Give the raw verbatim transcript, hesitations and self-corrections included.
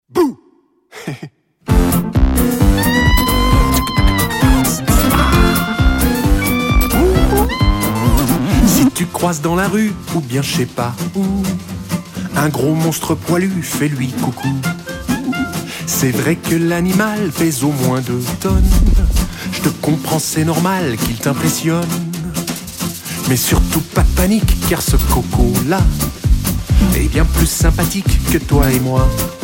Bouh. Si tu croises dans la rue, ou bien je sais pas où, un gros monstre poilu, fais-lui coucou. C'est vrai que l'animal pèse au moins deux tonnes. Je te comprends, c'est normal qu'il t'impressionne. Mais surtout pas de panique, car ce coco-là est bien plus sympathique que toi et moi.